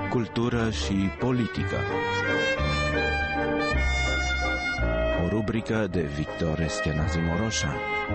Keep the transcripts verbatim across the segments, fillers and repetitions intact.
Cultură și politică. O rubrică de Victor Eschenazi Moroșan.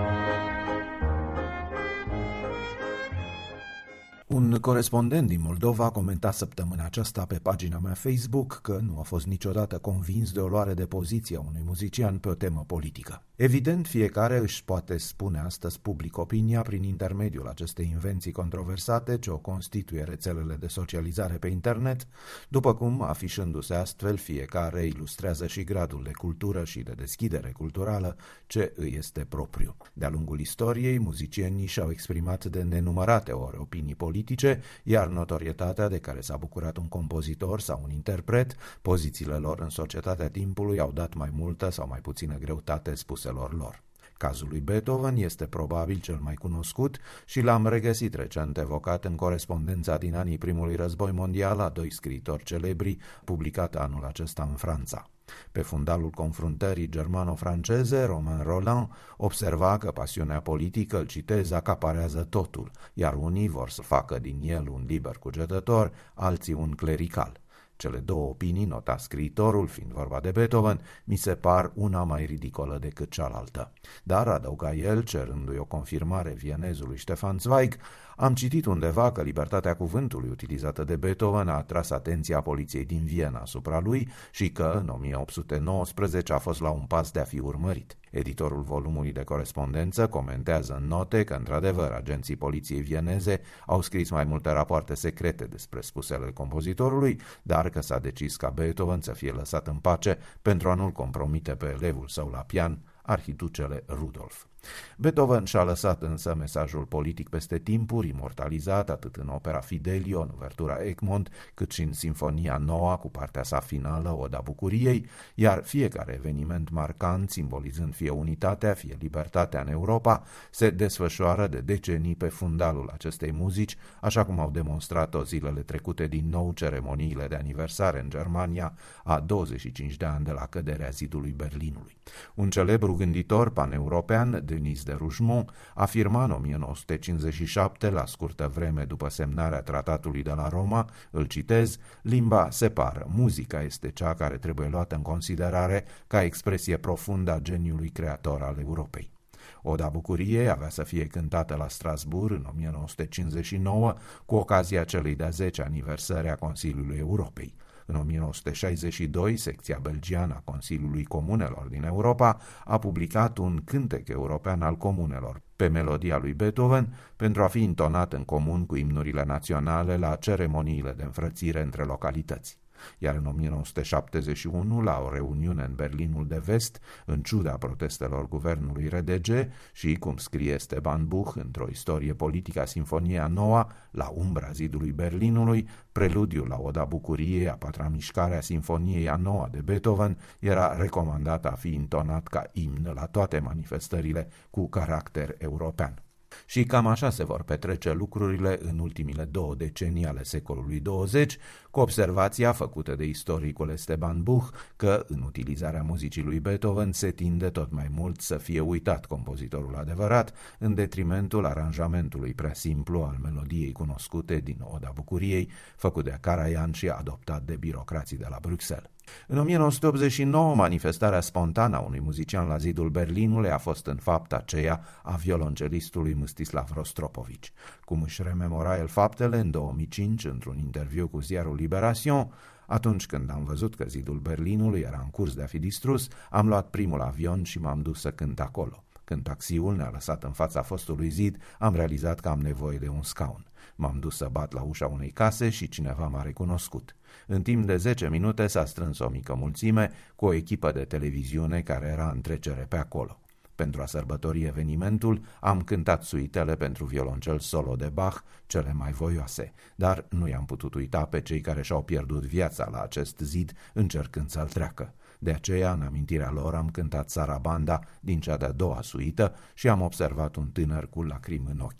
Un corespondent din Moldova a comentat săptămâna aceasta pe pagina mea Facebook că nu a fost niciodată convins de o luare de poziție a unui muzician pe o temă politică. Evident, fiecare își poate spune astăzi public opinia prin intermediul acestei invenții controversate ce o constituie rețelele de socializare pe internet, după cum, afișându-se astfel, fiecare ilustrează și gradul de cultură și de deschidere culturală ce îi este propriu. De-a lungul istoriei, muzicienii și-au exprimat de nenumărate ori opinii politice, iar notorietatea de care s-a bucurat un compozitor sau un interpret, pozițiile lor în societatea timpului au dat mai multă sau mai puțină greutate spuselor lor. Cazul lui Beethoven este probabil cel mai cunoscut și l-am regăsit recent evocat în corespondența din anii primului război mondial a doi scriitori celebri, publicată anul acesta în Franța. Pe fundalul confruntării germano-franceze, Romain Rolland observa că pasiunea politică, îl citez, acaparează totul, iar unii vor să facă din el un liber cugetător, alții un clerical. Cele două opinii, nota scriitorul, fiind vorba de Beethoven, mi se par una mai ridicolă decât cealaltă. Dar, adăuga el, cerându-i o confirmare vienezului Stefan Zweig, am citit undeva că libertatea cuvântului utilizată de Beethoven a atras atenția poliției din Viena asupra lui și că, în o mie opt sute nouăsprezece, a fost la un pas de a fi urmărit. Editorul volumului de corespondență comentează în note că, într-adevăr, agenții poliției vieneze au scris mai multe rapoarte secrete despre spusele compozitorului, dar că s-a decis ca Beethoven să fie lăsat în pace pentru a nu-l compromite pe elevul său la pian, arhiducele Rudolf. Beethoven și-a lăsat însă mesajul politic peste timpuri, imortalizat atât în opera Fidelio, în uvertura Egmont, cât și în Sinfonia Noua cu partea sa finală, Oda Bucuriei, iar fiecare eveniment marcant, simbolizând fie unitatea, fie libertatea în Europa, se desfășoară de decenii pe fundalul acestei muzici, așa cum au demonstrat-o zilele trecute din nou ceremoniile de aniversare în Germania a douăzeci și cinci de ani de la căderea zidului Berlinului. Un celebru gânditor paneuropean, Denis de Rougemont, afirma în o mie nouă sute cincizeci și șapte, la scurtă vreme după semnarea tratatului de la Roma, îl citez, limba separă, muzica este cea care trebuie luată în considerare ca expresie profundă a geniului creator al Europei. Oda Bucuriei avea să fie cântată la Strasbourg în o mie nouă sute cincizeci și nouă cu ocazia celei de-a zecea aniversări a Consiliului Europei. În o mie nouă sute șaizeci și doi, secția belgiană a Consiliului Comunelor din Europa a publicat un cântec european al comunelor pe melodia lui Beethoven pentru a fi intonat în comun cu imnurile naționale la ceremoniile de înfrățire între localități. Iar în o mie nouă sute șaptezeci și unu, la o reuniune în Berlinul de Vest, în ciuda protestelor guvernului R D G și, cum scrie Esteban Buch într-o istorie politică a Sinfonia Noua, la umbra zidului Berlinului, preludiul la Oda Bucuriei, a patra mișcare a Sinfoniei a Noua de Beethoven, era recomandat a fi intonat ca imn la toate manifestările cu caracter european. Și cam așa se vor petrece lucrurile în ultimile două decenii ale secolului douăzeci, cu observația făcută de istoricul Esteban Buch că în utilizarea muzicii lui Beethoven se tinde tot mai mult să fie uitat compozitorul adevărat, în detrimentul aranjamentului prea simplu al melodiei cunoscute din Oda Bucuriei, făcut de Karajan și adoptat de birocrații de la Bruxelles. În o mie nouă sute optzeci și nouă, manifestarea spontană a unui muzician la zidul Berlinului a fost în fapt aceea a violoncelistului Mstislav Rostropovich. Cum își rememora el faptele în două mii cinci, într-un interviu cu ziarul Libération, atunci când am văzut că zidul Berlinului era în curs de a fi distrus, am luat primul avion și m-am dus să cânt acolo. Când taxiul ne-a lăsat în fața fostului zid, am realizat că am nevoie de un scaun. M-am dus să bat la ușa unei case și cineva m-a recunoscut. În timp de zece minute s-a strâns o mică mulțime cu o echipă de televiziune care era în trecere pe acolo. Pentru a sărbători evenimentul, am cântat suitele pentru violoncel solo de Bach, cele mai voioase, dar nu i-am putut uita pe cei care și-au pierdut viața la acest zid încercând să-l treacă. De aceea, în amintirea lor, am cântat Sarabanda din cea de-a doua suită și am observat un tânăr cu lacrimi în ochi.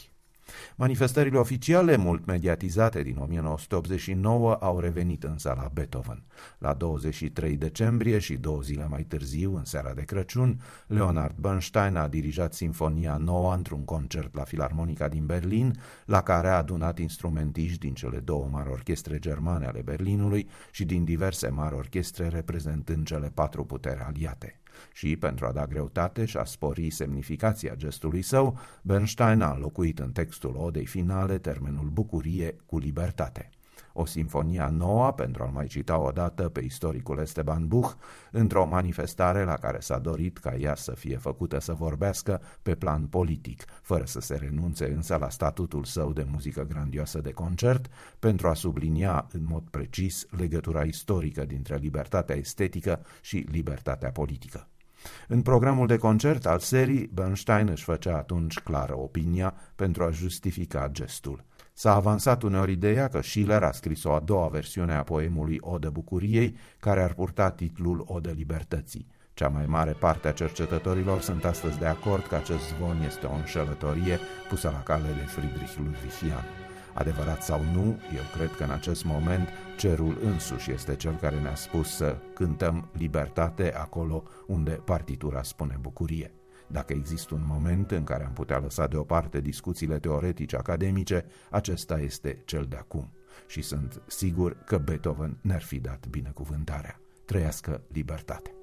Manifestările oficiale, mult mediatizate din o mie nouă sute optzeci și nouă, au revenit însă la Beethoven. La douăzeci și trei decembrie și două zile mai târziu, în seara de Crăciun, Leonard Bernstein a dirijat Sinfonia nouă într-un concert la Filarmonica din Berlin, la care a adunat instrumentiști din cele două mari orchestre germane ale Berlinului și din diverse mari orchestre reprezentând cele patru puteri aliate. Și, pentru a da greutate și a spori semnificația gestului său, Bernstein a înlocuit în textul odei finale termenul bucurie cu libertate. O sinfonia nouă, pentru a-l mai cita odată pe istoricul Esteban Buch, într-o manifestare la care s-a dorit ca ea să fie făcută să vorbească pe plan politic, fără să se renunțe însă la statutul său de muzică grandioasă de concert, pentru a sublinia în mod precis legătura istorică dintre libertatea estetică și libertatea politică. În programul de concert al serii, Bernstein își făcea atunci clară opinia pentru a justifica gestul. S-a avansat uneori ideea că Schiller a scris o a doua versiune a poemului Odă Bucuriei, care ar purta titlul Odă Libertății. Cea mai mare parte a cercetătorilor sunt astăzi de acord că acest zvon este o înșelătorie pusă la cale de Friedrich Ludwigian. Adevărat sau nu, eu cred că în acest moment cerul însuși este cel care ne-a spus să cântăm libertate acolo unde partitura spune bucurie. Dacă există un moment în care am putea lăsa deoparte discuțiile teoretice academice, acesta este cel de acum. Și sunt sigur că Beethoven ne-ar fi dat binecuvântarea. Trăiască libertatea!